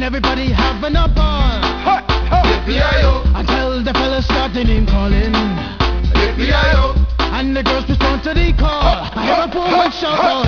everybody having a ball. Yippee-yi-yo, Until the fellas start the name calling, yippee-yi-yo, and the girls respond to the call. I hear a woman shout out,